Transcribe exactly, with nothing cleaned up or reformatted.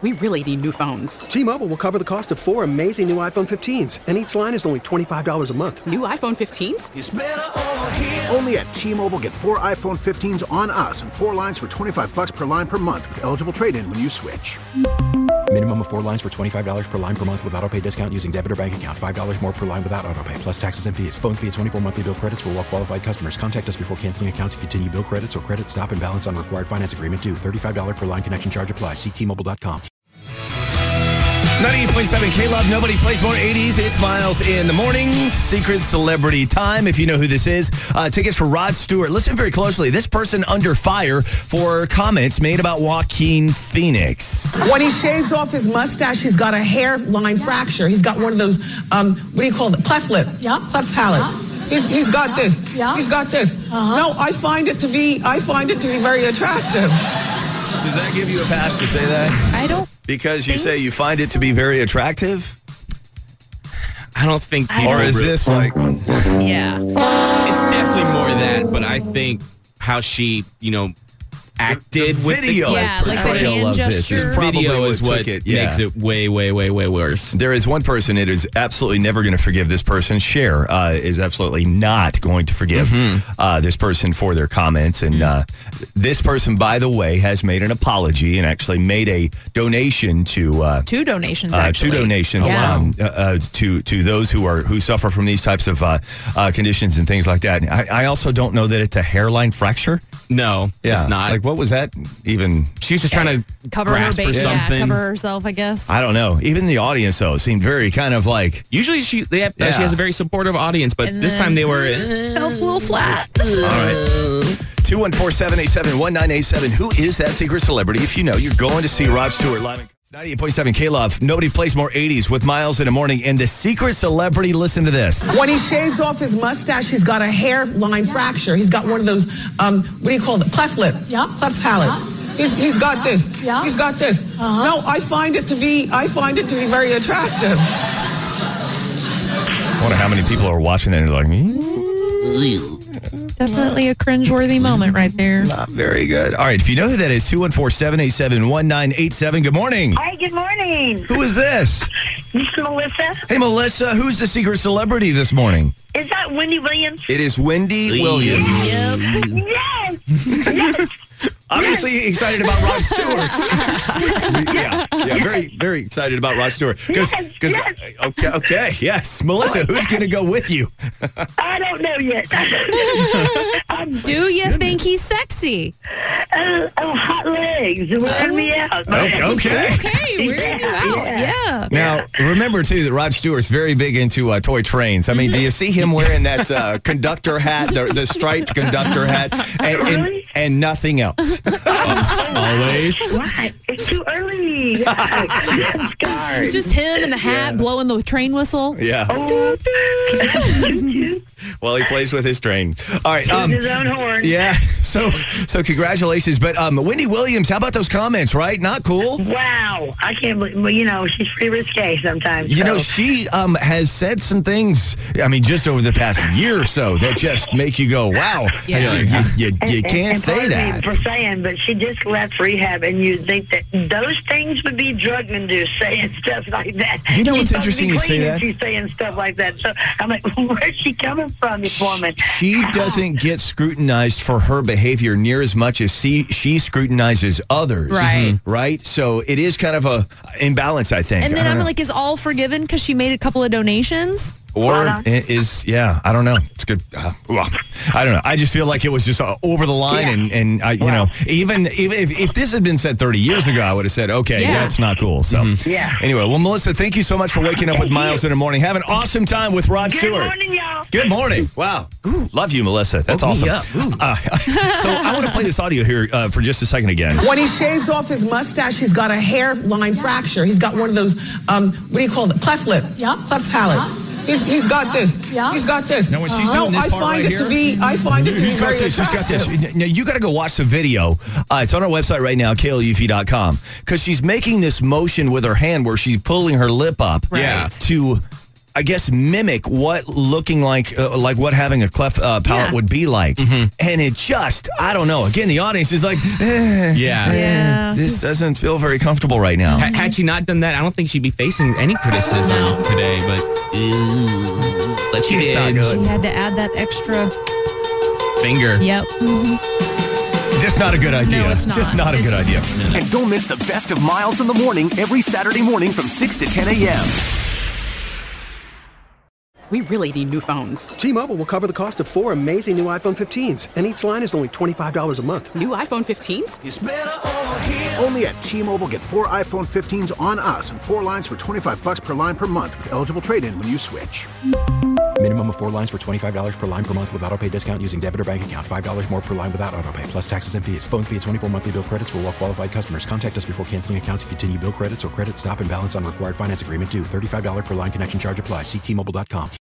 we really need new phones. T-Mobile will cover the cost of four amazing new iPhone fifteens, and each line is only twenty-five dollars a month. New iPhone fifteens? It's better over here. Only at T-Mobile, get four iPhone fifteens on us and four lines for twenty-five dollars per line per month with eligible trade-in when you switch. Minimum of four lines for twenty-five dollars per line per month with autopay discount using debit or bank account. five dollars more per line without autopay, plus taxes and fees. Phone fee at twenty-four monthly bill credits for well-qualified customers. Contact us before canceling account to continue bill credits or credit stop and balance on required finance agreement due. thirty-five dollars per line connection charge applies. See T Mobile dot com. ninety-eight point seven K-Love, nobody plays more eighties. It's Miles in the morning. Secret celebrity time, if you know who this is. Uh, tickets for Rod Stewart. Listen very closely. This person under fire for comments made about Joaquin Phoenix. When he shaves off his mustache, he's got a hairline fracture. He's got one of those, um, what do you call it, cleft lip. Yeah. Cleft palate. Yeah. He's, he's got yeah. this. Yeah. He's got this. Uh-huh. No, I find it to be, I find it to be very attractive. Does that give you a pass to say that? I don't. Because you say you find it to be very attractive? I don't think people... Or is this like... Yeah. It's definitely more that, but I think how she, you know, acted the with video the Yeah, like the portrayal hand of this is gesture. probably video what is took what it. Yeah. makes it way, way, way, way worse. There is one person that is absolutely never going to forgive this person. Cher uh, is absolutely not going to forgive Mm-hmm. uh, this person for their comments. And uh, this person, by the way, has made an apology and actually made a donation to uh, Two donations, uh, actually. two donations Yeah. um, uh, uh, to to those who are who suffer from these types of uh, uh, conditions and things like that. I, I also don't know that it's a hairline fracture. No, Yeah, it's not. Like, what was that even? She's just trying to Cover her grasp baby. for Yeah, something. cover herself, I guess. I don't know. Even the audience though seemed very kind of like. Usually she they have, uh, Yeah. she has a very supportive audience, but And this then- time they were... Fell a little flat. All right. two one four, seven eight seven, one nine eight seven. Who is that secret celebrity? If you know, you're going to see Rod Stewart live. ninety-eight point seven K-Love. Nobody plays more eighties with Miles in the morning. And the secret celebrity, listen to this. When he shaves off his mustache, he's got a hairline fracture. He's got one of those, um, what do you call it, cleft lip. Yeah. Cleft palate. Yeah. He's, he's got Yeah. this. Yeah. He's got this. Uh-huh. No, I find it to be, I find it to be very attractive. I wonder how many people are watching that and they're like, mm, Definitely a cringeworthy moment right there. not very good. All right. If you know who that is, two one four, seven eight seven, one nine eight seven. Good morning. Hi, good morning. Who is this? This is Melissa. Hey, Melissa. Who's the secret celebrity this morning? Is that Wendy Williams? It is Wendy Williams. Yes. Yes. Obviously excited about Rod Stewart. yeah, yeah, very, very excited about Rod Stewart. Cause, Yes, 'cause- yes. Okay, okay, yes. Melissa, who's going to go with you? I don't know yet. I'm, Do you think he's sexy? uh, oh, hot legs. Wearing me out. Okay, okay. Okay, we're you out. Yeah. Yeah. Now, remember, too, that Rod Stewart's very big into uh, toy trains. I mean, do you see him wearing that uh, conductor hat, the, the striped conductor hat, and, and, Really? and nothing else? Always. What? It's too early. I'm scarred. It's just him in the hat blowing the train whistle. Yeah. Oh. Well, he plays with his train. All right. Um, his own horn. yeah. So, so congratulations. But um, Wendy Williams, how about those comments, right? Not cool? Wow. I can't believe, well, you know, she's pretty risque sometimes. You so. know, she um, has said some things, I mean, just over the past year or so that just make you go, wow. Yeah. You, you, you, And- you and- can't and say pardon me that. for saying, but she just left rehab, and you think that those things would be drug induced, saying stuff like that. You know She's what's supposed to interesting be you say clean, that? and she's saying stuff like that. So I'm like, where's she coming from, this woman? She doesn't get scrutinized for her behavior near as much as she, she scrutinizes others. Right. Mhm. Right? So it is kind of a imbalance, I think. And then I don't I'm know. like, is all forgiven because she made a couple of donations? Or Uh-huh. it is, yeah, I don't know. It's good. Uh, well, I don't know. I just feel like it was just uh, over the line. Yeah. And, and I, you Well. know, even, even if, if this had been said thirty years ago, I would have said, okay, Yeah. that's not cool. So, Yeah. anyway, well, Melissa, thank you so much for waking up with Thank Miles you. in the morning. Have an awesome time with Rod Good Stewart. morning, y'all. Good morning. Wow. Ooh, love you, Melissa. That's Woke me awesome. up. Uh, so, I want to play this audio here uh, for just a second again. When he shaves off his mustache, he's got a hairline fracture. He's got one of those, um, what do you call it, cleft lip. Yeah. Cleft palate. Yeah. He's, he's got this. Yeah. He's got this. Now, when she's no, doing this I part find right it to here- be. I find it to be She's got very this. She's got this. attractive. Now, you got to go watch the video. Uh, it's on our website right now, K L U V dot com, because she's making this motion with her hand where she's pulling her lip up Yeah. to I guess, mimic what looking like uh, like what having a cleft uh, palate Yeah. would be like. Mm-hmm. And it just, I don't know. Again, the audience is like, eh, Yeah. eh, Yeah. this doesn't feel very comfortable right now. Ha- had she not done that, I don't think she'd be facing any criticism today. But, ew, but she It's did. not good. She had to add that extra. Finger. Yep. Just not a good idea. No, it's not. Just not a It's- good idea. And don't miss the best of Miles in the Morning every Saturday morning from six to ten a.m. We really need new phones. T-Mobile will cover the cost of four amazing new iPhone fifteens, and each line is only twenty-five dollars a month. New iPhone fifteens? Only at T-Mobile, get four iPhone fifteens on us and four lines for twenty-five bucks per line per month with eligible trade-in when you switch. Minimum of four lines for twenty-five dollars per line per month with autopay discount using debit or bank account. five dollars more per line without autopay, plus taxes and fees. Phone fee at twenty-four monthly bill credits for well-qualified customers. Contact us before canceling account to continue bill credits or credit stop and balance on required finance agreement due. thirty-five dollars per line connection charge applies. See T Mobile dot com.